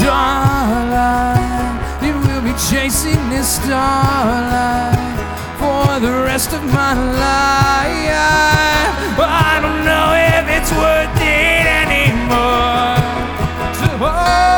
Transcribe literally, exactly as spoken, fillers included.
Starlight, you will be chasing this starlight for the rest of my life. I don't know if it's worth it anymore. So, oh,